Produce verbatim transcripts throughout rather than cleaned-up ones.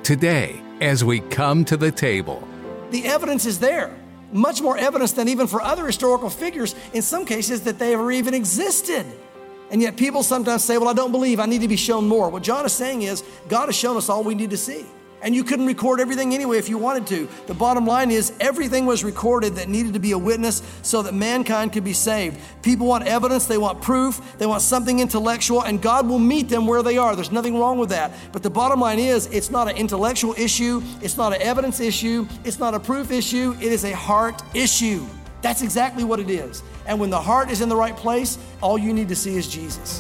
today as we come to the table. The evidence is there. Much more evidence than even for other historical figures, in some cases, that they ever even existed. And yet people sometimes say, well, I don't believe, I need to be shown more. What John is saying is, God has shown us all we need to see. And you couldn't record everything anyway if you wanted to. The bottom line is, everything was recorded that needed to be a witness so that mankind could be saved. People want evidence, they want proof, they want something intellectual, and God will meet them where they are. There's nothing wrong with that. But the bottom line is, it's not an intellectual issue, it's not an evidence issue, it's not a proof issue, it is a heart issue. That's exactly what it is. And when the heart is in the right place, all you need to see is Jesus.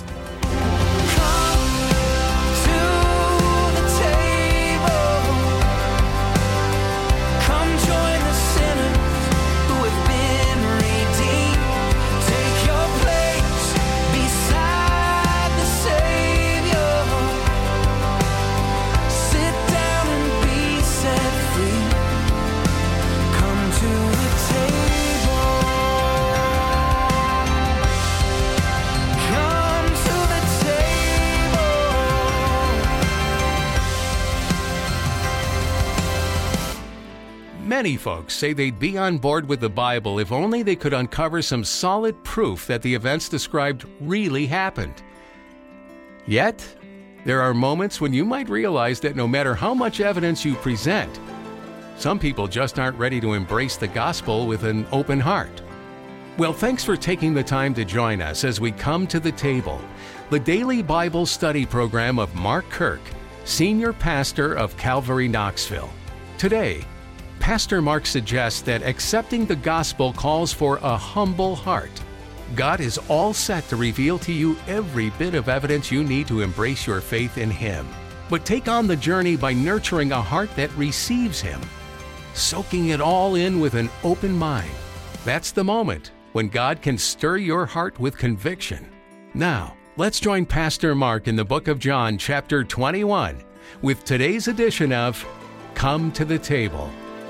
Many folks say they'd be on board with the Bible if only they could uncover some solid proof that the events described really happened. Yet, there are moments when you might realize that no matter how much evidence you present, some people just aren't ready to embrace the gospel with an open heart. Well, thanks for taking the time to join us as we come to the table, the daily Bible study program of Mark Kirk, Senior Pastor of Calvary Knoxville. Today, Pastor Mark suggests that accepting the gospel calls for a humble heart. God is all set to reveal to you every bit of evidence you need to embrace your faith in Him. But take on the journey by nurturing a heart that receives Him, soaking it all in with an open mind. That's the moment when God can stir your heart with conviction. Now, let's join Pastor Mark in the book of John, chapter twenty-one, with today's edition of Come to the Table.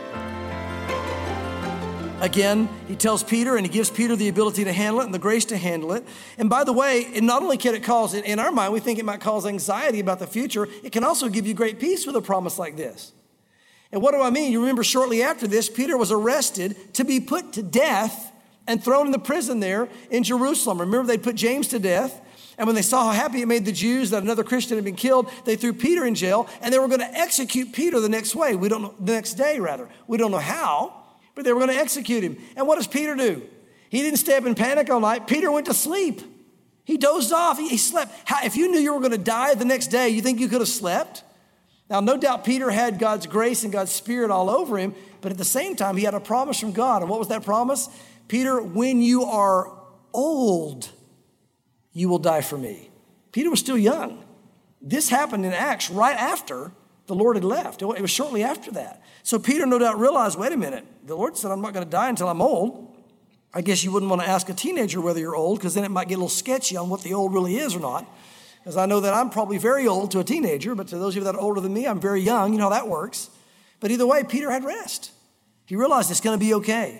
Again, he tells Peter, and he gives Peter the ability to handle it and the grace to handle it. And by the way, it not only can it cause, in our mind, we think it might cause anxiety about the future, it can also give you great peace with a promise like this. And what do I mean? You remember shortly after this, Peter was arrested to be put to death and thrown in the prison there in Jerusalem. Remember, they put James to death. And when they saw how happy it made the Jews that another Christian had been killed, they threw Peter in jail, and they were going to execute Peter the next way. We don't know, the next day, rather. We don't know how. But they were going to execute him. And what does Peter do? He didn't stay up in panic all night. Peter went to sleep. He dozed off. He, he slept. How, if you knew you were going to die the next day, you think you could have slept? Now, no doubt Peter had God's grace and God's Spirit all over him, but at the same time, he had a promise from God. And what was that promise? Peter, when you are old, you will die for me. Peter was still young. This happened in Acts right after the Lord had left. It was shortly after that. So Peter no doubt realized, wait a minute, the Lord said I'm not going to die until I'm old. I guess you wouldn't want to ask a teenager whether you're old, because then it might get a little sketchy on what the old really is or not. Because I know that I'm probably very old to a teenager, but to those of you that are older than me, I'm very young. You know how that works. But either way, Peter had rest. He realized it's going to be okay.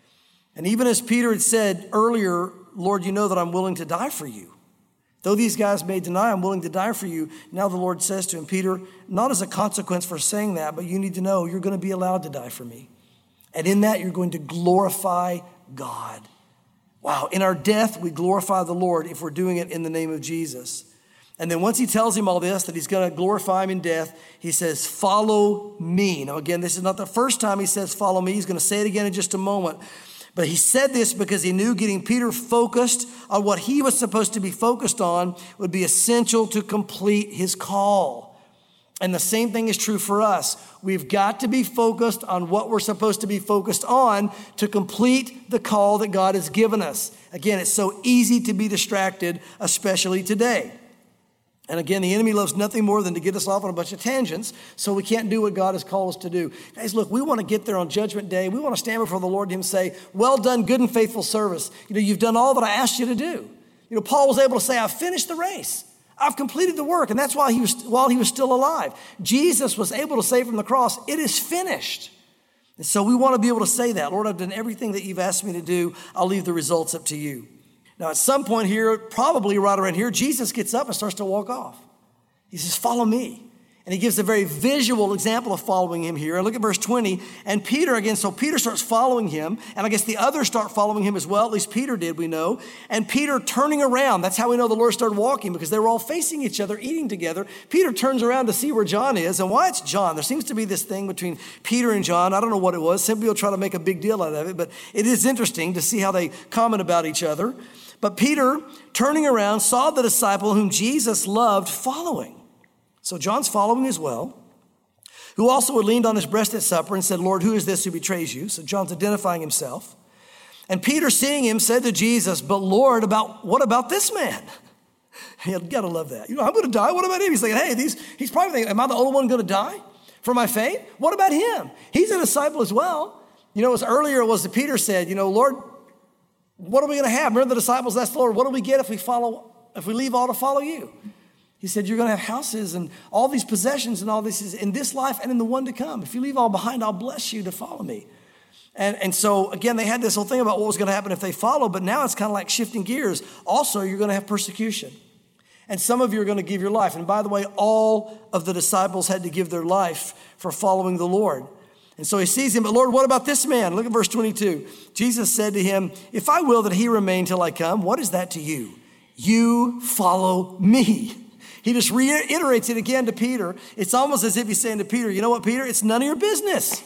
And even as Peter had said earlier, Lord, you know that I'm willing to die for you. Though these guys may deny, I'm willing to die for you. Now the Lord says to him, Peter, not as a consequence for saying that, but you need to know you're going to be allowed to die for me. And in that, you're going to glorify God. Wow, in our death, we glorify the Lord if we're doing it in the name of Jesus. And then once he tells him all this, that he's going to glorify him in death, he says, follow me. Now again, this is not the first time he says, follow me. He's going to say it again in just a moment. But he said this because he knew getting Peter focused on what he was supposed to be focused on would be essential to complete his call. And the same thing is true for us. We've got to be focused on what we're supposed to be focused on to complete the call that God has given us. Again, it's so easy to be distracted, especially today. And again, the enemy loves nothing more than to get us off on a bunch of tangents so we can't do what God has called us to do. Guys, look, we want to get there on Judgment Day. We want to stand before the Lord and Him say, well done, good and faithful service. You know, you've done all that I asked you to do. You know, Paul was able to say, I've finished the race. I've completed the work. And that's why he was, while he was still alive. Jesus was able to say from the cross, it is finished. And so we want to be able to say that. Lord, I've done everything that you've asked me to do. I'll leave the results up to you. Now, at some point here, probably right around here, Jesus gets up and starts to walk off. He says, follow me. And he gives a very visual example of following him here. And look at verse twenty. And Peter, again, so Peter starts following him. And I guess the others start following him as well. At least Peter did, we know. And Peter turning around. That's how we know the Lord started walking, because they were all facing each other, eating together. Peter turns around to see where John is. And why it's John? There seems to be this thing between Peter and John. I don't know what it was. Some people try to make a big deal out of it. But it is interesting to see how they comment about each other. But Peter, turning around, saw the disciple whom Jesus loved following. So John's following as well, who also had leaned on his breast at supper and said, Lord, who is this who betrays you? So John's identifying himself. And Peter, seeing him, said to Jesus, but Lord, about what about this man? You gotta love that. You know, I'm gonna die. What about him? He's like, hey, these, he's probably thinking, am I the only one gonna die for my faith? What about him? He's a disciple as well. You know, it was earlier, it was that Peter said, you know, Lord, what are we gonna have? Remember the disciples asked the Lord, what do we get if we follow, if we leave all to follow you? He said, you're going to have houses and all these possessions and all this in this life and in the one to come. If you leave all behind, I'll bless you to follow me. And, and so, again, they had this whole thing about what was going to happen if they follow, but now it's kind of like shifting gears. Also, you're going to have persecution. And some of you are going to give your life. And by the way, all of the disciples had to give their life for following the Lord. And so he sees him, but Lord, what about this man? Look at verse twenty-two. Jesus said to him, if I will that he remain till I come, what is that to you? You follow me. He just reiterates it again to Peter. It's almost as if he's saying to Peter, you know what, Peter? It's none of your business.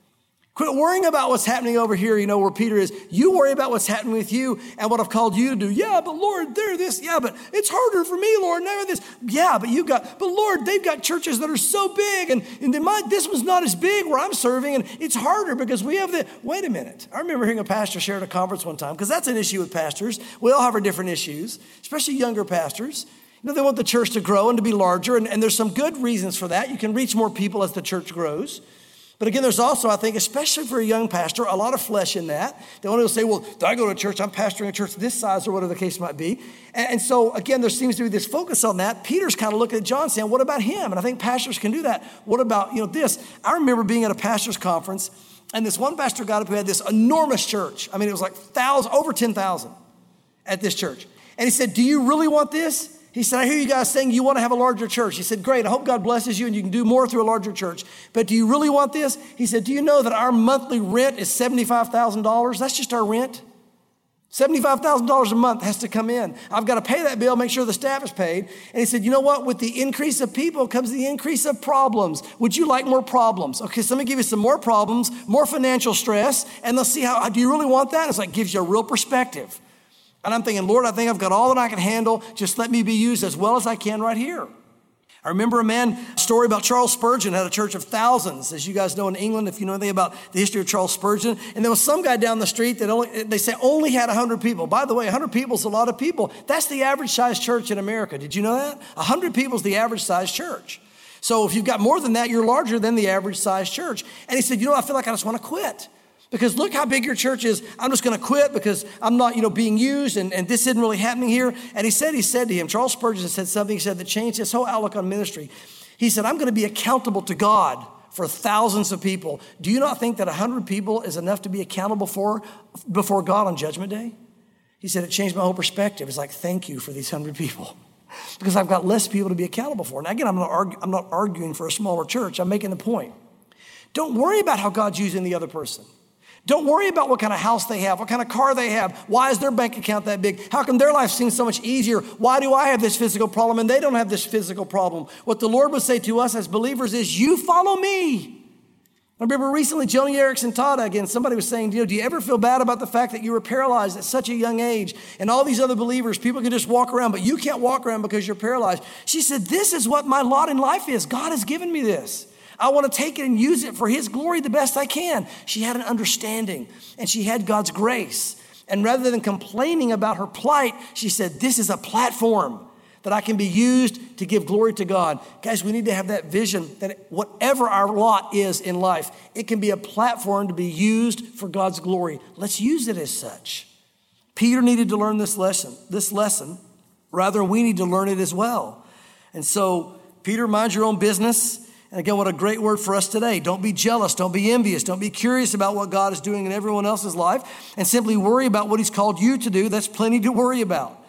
Quit worrying about what's happening over here, you know, where Peter is. You worry about what's happening with you and what I've called you to do. Yeah, but Lord, they're this. Yeah, but it's harder for me, Lord, never this. Yeah, but you got, but Lord, they've got churches that are so big, and, and they might, this one's not as big where I'm serving, and it's harder because we have the, wait a minute. I remember hearing a pastor share at a conference one time, because that's an issue with pastors. We all have our different issues, especially younger pastors. You know, they want the church to grow and to be larger, and, and there's some good reasons for that. You can reach more people as the church grows. But again, there's also, I think, especially for a young pastor, a lot of flesh in that. They want to say, well, do I go to a church? I'm pastoring a church this size or whatever the case might be. And, and so, again, there seems to be this focus on that. Peter's kind of looking at John saying, what about him? And I think pastors can do that. What about, you know, this? I remember being at a pastor's conference, and this one pastor got up who had this enormous church. I mean, it was like thousands, over ten thousand at this church. And he said, do you really want this? He said, I hear you guys saying you want to have a larger church. He said, great, I hope God blesses you and you can do more through a larger church. But do you really want this? He said, do you know that our monthly rent is seventy-five thousand dollars? That's just our rent. seventy-five thousand dollars a month has to come in. I've got to pay that bill, make sure the staff is paid. And he said, you know what? With the increase of people comes the increase of problems. Would you like more problems? Okay, so let me give you some more problems, more financial stress, and let's see how, do you really want that? It's like, gives you a real perspective. And I'm thinking, Lord, I think I've got all that I can handle. Just let me be used as well as I can right here. I remember a man, a story about Charles Spurgeon, had a church of thousands, as you guys know in England, if you know anything about the history of Charles Spurgeon. And there was some guy down the street that only, they say only had one hundred people. By the way, one hundred people is a lot of people. That's the average size church in America. Did you know that? one hundred people is the average size church. So if you've got more than that, you're larger than the average size church. And he said, you know, I feel like I just want to quit. Because look how big your church is. I'm just going to quit because I'm not, you know, being used and, and this isn't really happening here. And he said, he said to him, Charles Spurgeon said something, he said that changed his whole outlook on ministry. He said, I'm going to be accountable to God for thousands of people. Do you not think that one hundred people is enough to be accountable for before God on Judgment Day? He said, it changed my whole perspective. It's like, thank you for these one hundred people. Because I've got less people to be accountable for. Now, again, I'm not, argue, I'm not arguing for a smaller church. I'm making the point. Don't worry about how God's using the other person. Don't worry about what kind of house they have, what kind of car they have. Why is their bank account that big? How come their life seems so much easier? Why do I have this physical problem and they don't have this physical problem? What the Lord would say to us as believers is, you follow me. I remember recently, Joni Eareckson Tada, again, somebody was saying, you know, do you ever feel bad about the fact that you were paralyzed at such a young age? And all these other believers, people can just walk around, but you can't walk around because you're paralyzed. She said, this is what my lot in life is. God has given me this. I want to take it and use it for his glory the best I can. She had an understanding and she had God's grace. And rather than complaining about her plight, she said, this is a platform that I can be used to give glory to God. Guys, we need to have that vision that whatever our lot is in life, it can be a platform to be used for God's glory. Let's use it as such. Peter needed to learn this lesson, this lesson. Rather, we need to learn it as well. And so, Peter, mind your own business. And again, what a great word for us today. Don't be jealous. Don't be envious. Don't be curious about what God is doing in everyone else's life and simply worry about what he's called you to do. That's plenty to worry about.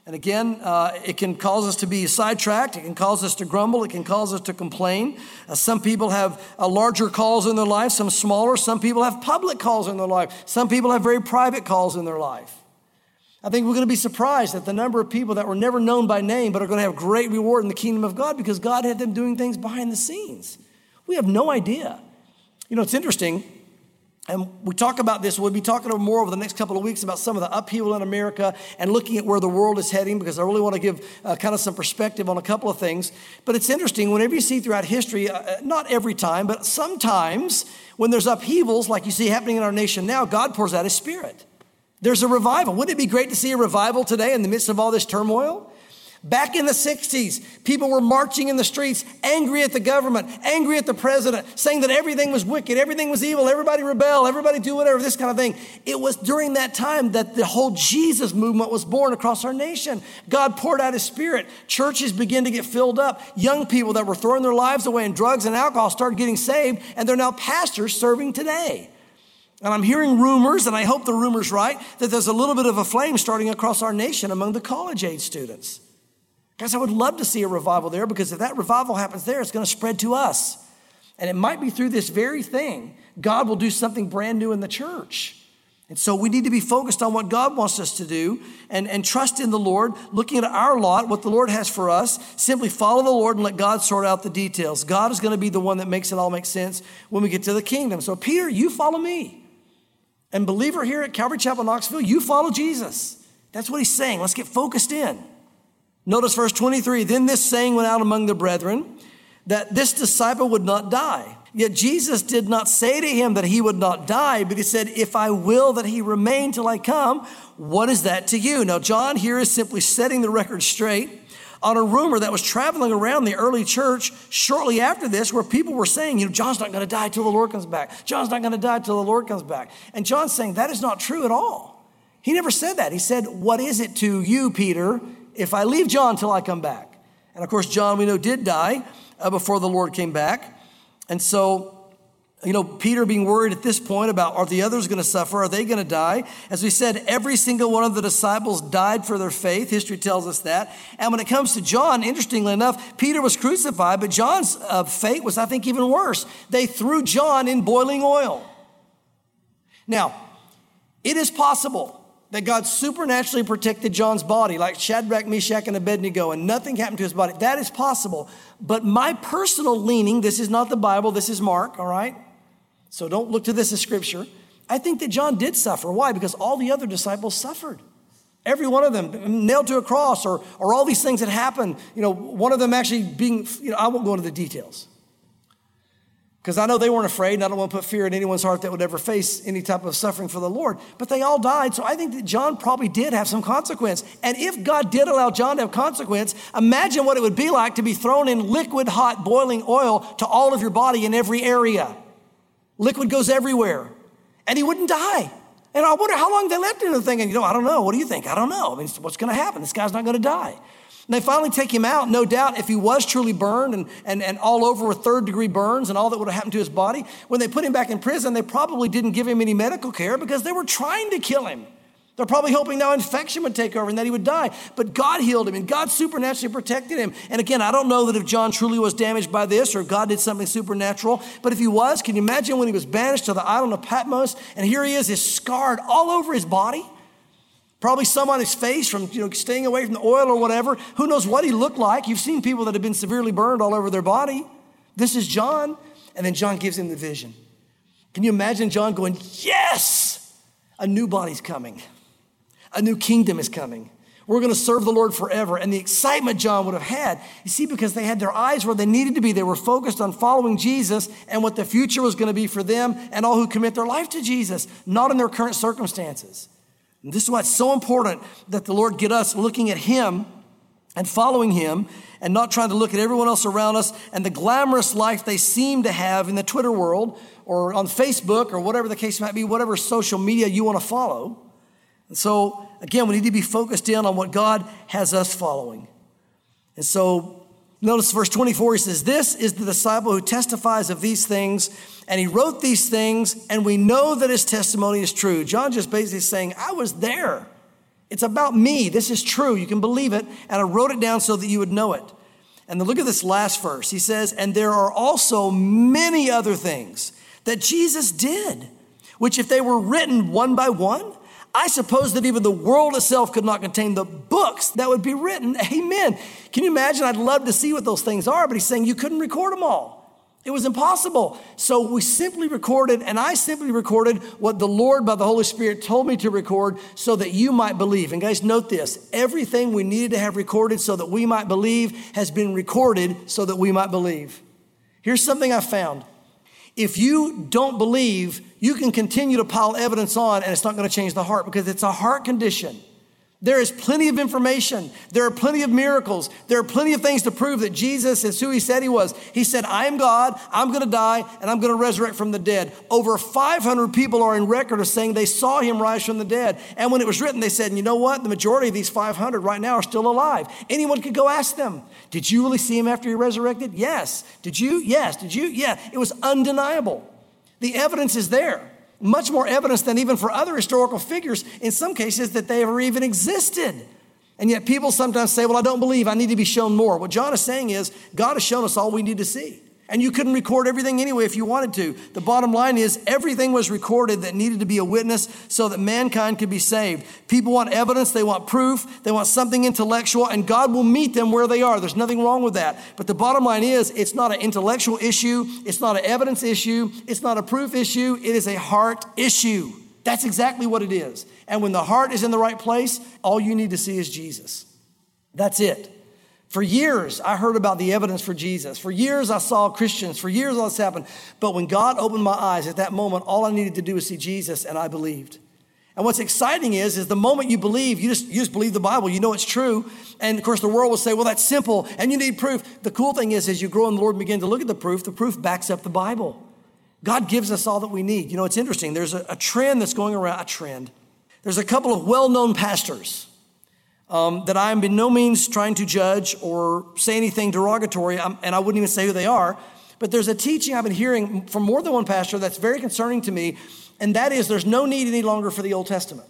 And again, uh, it can cause us to be sidetracked. It can cause us to grumble. It can cause us to complain. Uh, some people have uh, larger calls in their life, some smaller. Some people have public calls in their life. Some people have very private calls in their life. I think we're going to be surprised at the number of people that were never known by name but are going to have great reward in the kingdom of God because God had them doing things behind the scenes. We have no idea. You know, it's interesting. And we talk about this, we'll be talking more over the next couple of weeks about some of the upheaval in America and looking at where the world is heading because I really want to give uh, kind of some perspective on a couple of things. But it's interesting, whenever you see throughout history, uh, not every time, but sometimes when there's upheavals like you see happening in our nation now, God pours out his Spirit. There's a revival. Wouldn't it be great to see a revival today in the midst of all this turmoil? Back in the sixties, people were marching in the streets, angry at the government, angry at the president, saying that everything was wicked, everything was evil, everybody rebel, everybody do whatever, this kind of thing. It was during that time that the whole Jesus movement was born across our nation. God poured out his Spirit. Churches began to get filled up. Young people that were throwing their lives away in drugs and alcohol started getting saved, and they're now pastors serving today. And I'm hearing rumors, and I hope the rumor's right, that there's a little bit of a flame starting across our nation among the college-age students. Guys, I would love to see a revival there because if that revival happens there, it's going to spread to us. And it might be through this very thing, God will do something brand new in the church. And so we need to be focused on what God wants us to do and, and trust in the Lord, looking at our lot, what the Lord has for us, simply follow the Lord and let God sort out the details. God is going to be the one that makes it all make sense when we get to the kingdom. So Peter, you follow me. And believer here at Calvary Chapel, Knoxville, you follow Jesus. That's what he's saying. Let's get focused in. Notice verse twenty-three, then this saying went out among the brethren that this disciple would not die. Yet Jesus did not say to him that he would not die, but he said, if I will that he remain till I come, what is that to you? Now, John here is simply setting the record straight on a rumor that was traveling around the early church shortly after this, where people were saying, you know, John's not going to die till the Lord comes back. John's not going to die till the Lord comes back. And John's saying that is not true at all. He never said that. He said, what is it to you, Peter, if I leave John till I come back? And of course, John, we know, did die uh, before the Lord came back. And so, you know, Peter being worried at this point about, are the others going to suffer? Are they going to die? As we said, every single one of the disciples died for their faith. History tells us that. And when it comes to John, interestingly enough, Peter was crucified, but John's uh, fate was, I think, even worse. They threw John in boiling oil. Now, it is possible that God supernaturally protected John's body, like Shadrach, Meshach, and Abednego, and nothing happened to his body. That is possible. But my personal leaning, this is not the Bible, this is Mark, all right? So don't look to this as scripture. I think that John did suffer. Why? Because all the other disciples suffered. Every one of them nailed to a cross, or, or all these things that happened. You know, one of them actually being, you know, I won't go into the details. Because I know they weren't afraid, and I don't want to put fear in anyone's heart that would ever face any type of suffering for the Lord. But they all died, so I think that John probably did have some consequence. And if God did allow John to have consequence, imagine what it would be like to be thrown in liquid, hot, boiling oil to all of your body in every area. Liquid goes everywhere. And he wouldn't die. And I wonder how long they left him thinking, you know, I don't know. What do you think? I don't know. I mean, what's going to happen? This guy's not going to die. And they finally take him out. No doubt if he was truly burned and, and, and all over with third degree burns and all that would have happened to his body, when they put him back in prison, they probably didn't give him any medical care because they were trying to kill him. They're probably hoping now infection would take over and that he would die. But God healed him and God supernaturally protected him. And again, I don't know that if John truly was damaged by this or if God did something supernatural, but if he was, can you imagine when he was banished to the island of Patmos and here he is, he's scarred all over his body? Probably some on his face from, you know, staying away from the oil or whatever. Who knows what he looked like? You've seen people that have been severely burned all over their body. This is John. And then John gives him the vision. Can you imagine John going, yes, a new body's coming. A new kingdom is coming. We're going to serve the Lord forever. And the excitement John would have had, you see, because they had their eyes where they needed to be. They were focused on following Jesus and what the future was going to be for them and all who commit their life to Jesus, not in their current circumstances. And this is why it's so important that the Lord get us looking at him and following him and not trying to look at everyone else around us and the glamorous life they seem to have in the Twitter world or on Facebook or whatever the case might be, whatever social media you want to follow. And so, again, we need to be focused in on what God has us following. And so, notice verse twenty-four, he says, this is the disciple who testifies of these things, and he wrote these things, and we know that his testimony is true. John just basically saying, I was there. It's about me. This is true. You can believe it. And I wrote it down so that you would know it. And then look at this last verse. He says, and there are also many other things that Jesus did, which if they were written one by one, I suppose that even the world itself could not contain the books that would be written. Amen. Can you imagine? I'd love to see what those things are, but he's saying you couldn't record them all. It was impossible. So we simply recorded, and I simply recorded what the Lord by the Holy Spirit told me to record so that you might believe. And guys, note this. Everything we needed to have recorded so that we might believe has been recorded so that we might believe. Here's something I found. If you don't believe, you can continue to pile evidence on and it's not going to change the heart because it's a heart condition. There is plenty of information. There are plenty of miracles. There are plenty of things to prove that Jesus is who he said he was. He said, I am God, I'm going to die, and I'm going to resurrect from the dead. Over five hundred people are in record of saying they saw him rise from the dead. And when it was written, they said, you know what? The majority of these five hundred right now are still alive. Anyone could go ask them, did you really see him after he resurrected? Yes. Did you? Yes. Did you? Yeah. It was undeniable. The evidence is there. Much more evidence than even for other historical figures, in some cases, that they ever even existed. And yet people sometimes say, well, I don't believe, I need to be shown more. What John is saying is, God has shown us all we need to see. And you couldn't record everything anyway if you wanted to. The bottom line is everything was recorded that needed to be a witness so that mankind could be saved. People want evidence, they want proof, they want something intellectual, and God will meet them where they are. There's nothing wrong with that. But the bottom line is it's not an intellectual issue, it's not an evidence issue, it's not a proof issue, it is a heart issue. That's exactly what it is. And when the heart is in the right place, all you need to see is Jesus. That's it. For years, I heard about the evidence for Jesus. For years, I saw Christians. For years, all this happened. But when God opened my eyes at that moment, all I needed to do was see Jesus, and I believed. And what's exciting is, is the moment you believe, you just, you just believe the Bible. You know it's true. And, of course, the world will say, well, that's simple, and you need proof. The cool thing is, as you grow in the Lord and begin to look at the proof, the proof backs up the Bible. God gives us all that we need. You know, it's interesting. There's a, a trend that's going around, a trend. There's a couple of well-known pastors Um, that I am by no means trying to judge or say anything derogatory, I'm, and I wouldn't even say who they are, but there's a teaching I've been hearing from more than one pastor that's very concerning to me, and that is there's no need any longer for the Old Testament.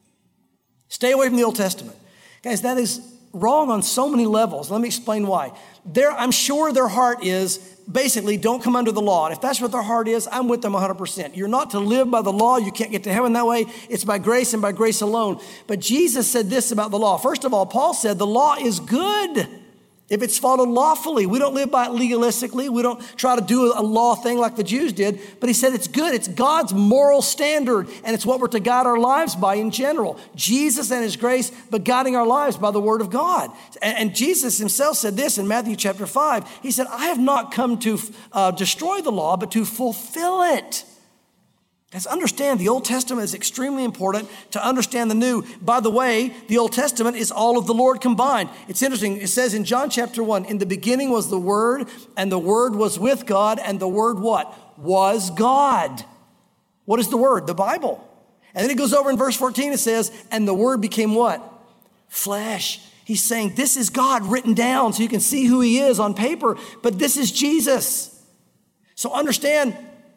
Stay away from the Old Testament. Guys, that is wrong on so many levels. Let me explain why. There, I'm sure their heart is basically don't come under the law. And if that's what their heart is, I'm with them one hundred percent. You're not to live by the law. You can't get to heaven that way. It's by grace and by grace alone. But Jesus said this about the law. First of all, Paul said the law is good if it's followed lawfully. We don't live by it legalistically. We don't try to do a law thing like the Jews did. But he said it's good. It's God's moral standard, and it's what we're to guide our lives by in general. Jesus and his grace, but guiding our lives by the word of God. And, and Jesus himself said this in Matthew chapter five. He said, I have not come to uh, destroy the law, but to fulfill it. Let's understand the Old Testament is extremely important to understand the New. By the way, the Old Testament is all of the Lord combined. It's interesting. It says in John chapter one, in the beginning was the Word, and the Word was with God, and the Word what? Was God. What is the Word? The Bible. And then it goes over in verse fourteen, it says, and the Word became what? Flesh. He's saying this is God written down so you can see who he is on paper, but this is Jesus. So understand,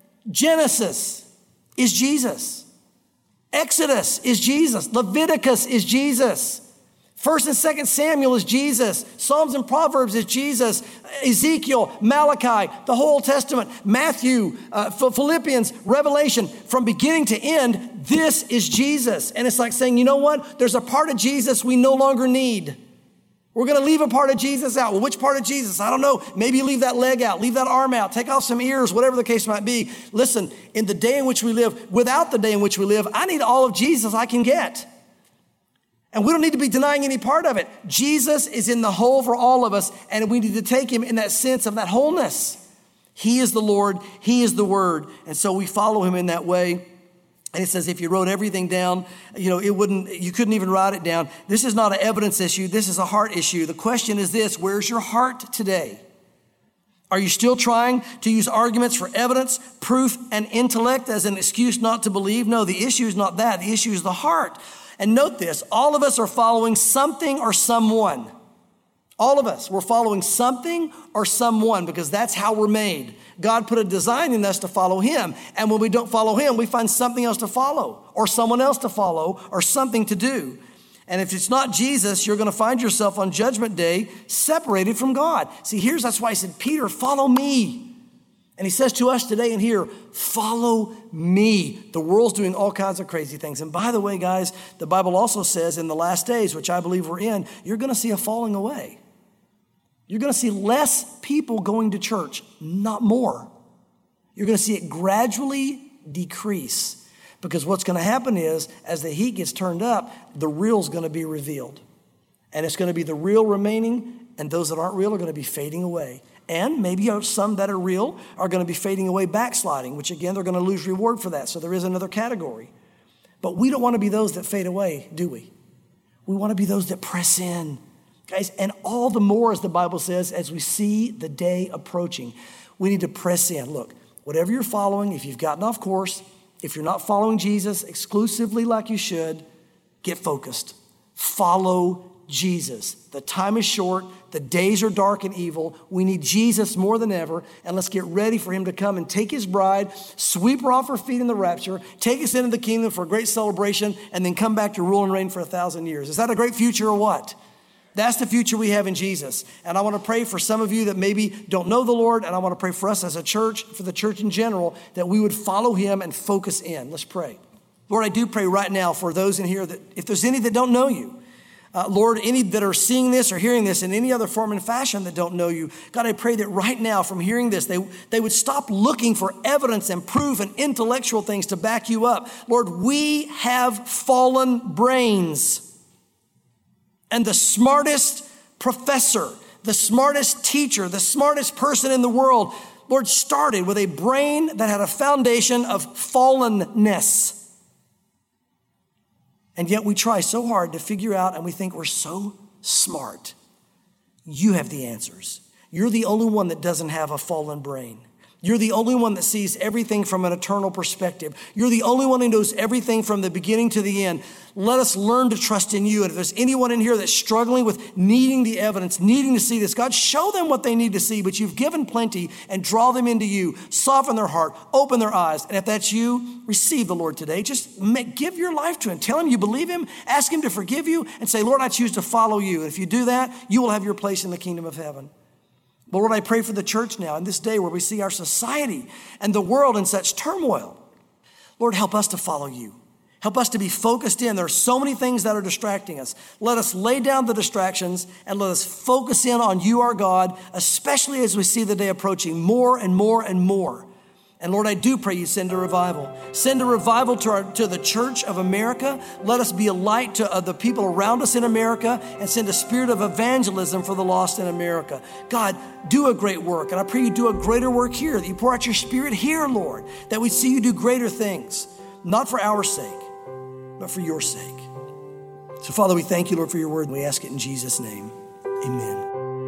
Genesis is Jesus. Exodus is Jesus. Leviticus is Jesus. First and Second Samuel is Jesus. Psalms and Proverbs is Jesus. Ezekiel, Malachi, the whole Old Testament, Matthew, uh, Philippians, Revelation, from beginning to end, this is Jesus. And it's like saying, you know what? There's a part of Jesus we no longer need. We're going to leave a part of Jesus out. Well, which part of Jesus? I don't know. Maybe you leave that leg out, leave that arm out, take off some ears, whatever the case might be. Listen, in the day in which we live, without the day in which we live, I need all of Jesus I can get. And we don't need to be denying any part of it. Jesus is in the whole for all of us, and we need to take him in that sense of that wholeness. He is the Lord. He is the Word. And so we follow him in that way. And it says if you wrote everything down, you know, it wouldn't, you couldn't even write it down. This is not an evidence issue. This is a heart issue. The question is this: where's your heart today? Are you still trying to use arguments for evidence, proof, and intellect as an excuse not to believe? No, the issue is not that. The issue is the heart. And note this, all of us are following something or someone. All of us, we're following something or someone because that's how we're made. God put a design in us to follow him. And when we don't follow him, we find something else to follow or someone else to follow or something to do. And if it's not Jesus, you're going to find yourself on Judgment Day separated from God. See, here's, that's why he said, Peter, follow me. And he says to us today in here, follow me. The world's doing all kinds of crazy things. And by the way, guys, the Bible also says in the last days, which I believe we're in, you're going to see a falling away. You're going to see less people going to church, not more. You're going to see it gradually decrease. Because what's going to happen is, as the heat gets turned up, the real's going to be revealed. And it's going to be the real remaining, and those that aren't real are going to be fading away. And maybe some that are real are going to be fading away, backsliding, which again, they're going to lose reward for that. So there is another category. But we don't want to be those that fade away, do we? We want to be those that press in. Guys, and all the more, as the Bible says, as we see the day approaching, we need to press in. Look, whatever you're following, if you've gotten off course, if you're not following Jesus exclusively like you should, get focused. Follow Jesus. The time is short. The days are dark and evil. We need Jesus more than ever. And let's get ready for him to come and take his bride, sweep her off her feet in the rapture, take us into the kingdom for a great celebration, and then come back to rule and reign for a thousand years. Is that a great future or what? That's the future we have in Jesus. And I want to pray for some of you that maybe don't know the Lord, and I want to pray for us as a church, for the church in general, that we would follow him and focus in. Let's pray. Lord, I do pray right now for those in here that if there's any that don't know you, uh, Lord, any that are seeing this or hearing this in any other form and fashion that don't know you, God, I pray that right now from hearing this, they, they would stop looking for evidence and proof and intellectual things to back you up. Lord, we have fallen brains. And the smartest professor, the smartest teacher, the smartest person in the world, Lord, started with a brain that had a foundation of fallenness. And yet we try so hard to figure out, and we think we're so smart. You have the answers. You're the only one that doesn't have a fallen brain. You're the only one that sees everything from an eternal perspective. You're the only one who knows everything from the beginning to the end. Let us learn to trust in you. And if there's anyone in here that's struggling with needing the evidence, needing to see this, God, show them what they need to see, but you've given plenty, and draw them into you. Soften their heart, open their eyes. And if that's you, receive the Lord today. Just make, give your life to him. Tell him you believe him. Ask him to forgive you and say, Lord, I choose to follow you. And if you do that, you will have your place in the kingdom of heaven. But Lord, I pray for the church now in this day where we see our society and the world in such turmoil. Lord, help us to follow you. Help us to be focused in. There are so many things that are distracting us. Let us lay down the distractions and let us focus in on you, our God, especially as we see the day approaching more and more and more. And Lord, I do pray you send a revival. Send a revival to, our, to the church of America. Let us be a light to uh, the people around us in America, and send a spirit of evangelism for the lost in America. God, do a great work. And I pray you do a greater work here, that you pour out your spirit here, Lord, that we see you do greater things, not for our sake, but for your sake. So Father, we thank you, Lord, for your word, and we ask it in Jesus' name. Amen.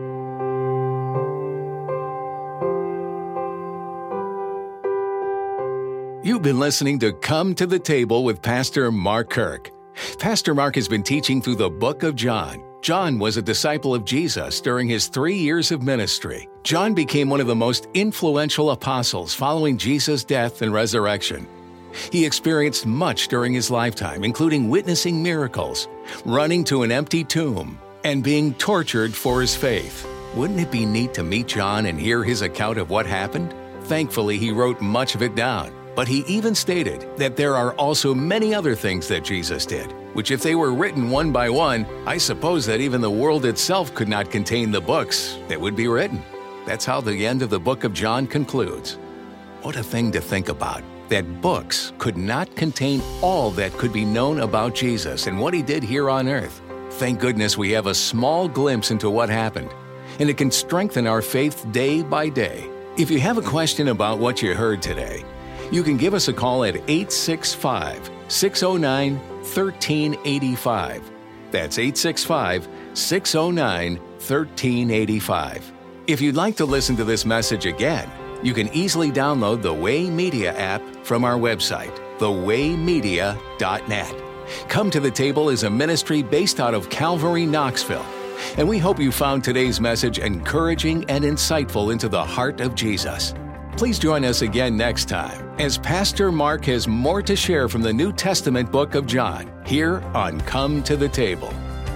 You've been listening to Come to the Table with Pastor Mark Kirk. Pastor Mark has been teaching through the book of John. John was a disciple of Jesus during his three years of ministry. John became one of the most influential apostles following Jesus' death and resurrection. He experienced much during his lifetime, including witnessing miracles, running to an empty tomb, and being tortured for his faith. Wouldn't it be neat to meet John and hear his account of what happened? Thankfully, he wrote much of it down. But he even stated that there are also many other things that Jesus did, which if they were written one by one, I suppose that even the world itself could not contain the books that would be written. That's how the end of the book of John concludes. What a thing to think about, that books could not contain all that could be known about Jesus and what he did here on earth. Thank goodness we have a small glimpse into what happened, and it can strengthen our faith day by day. If you have a question about what you heard today, you can give us a call at eight six five, six zero nine, one three eight five. That's eight six five, six zero nine, one three eight five. If you'd like to listen to this message again, you can easily download the Way Media app from our website, the way media dot net. Come to the Table is a ministry based out of Calvary, Knoxville, and we hope you found today's message encouraging and insightful into the heart of Jesus. Please join us again next time as Pastor Mark has more to share from the New Testament book of John here on Come to the Table.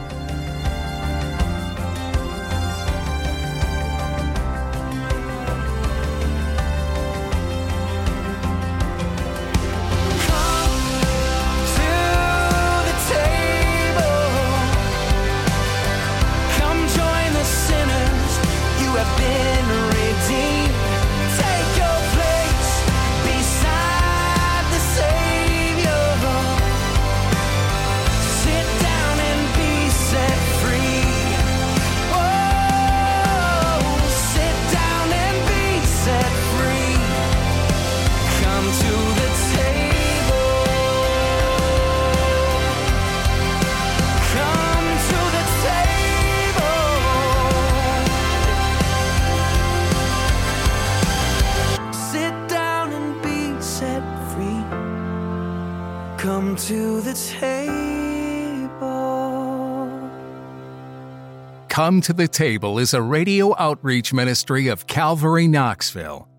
Come to the table. Come to the Table is a radio outreach ministry of Calvary Knoxville.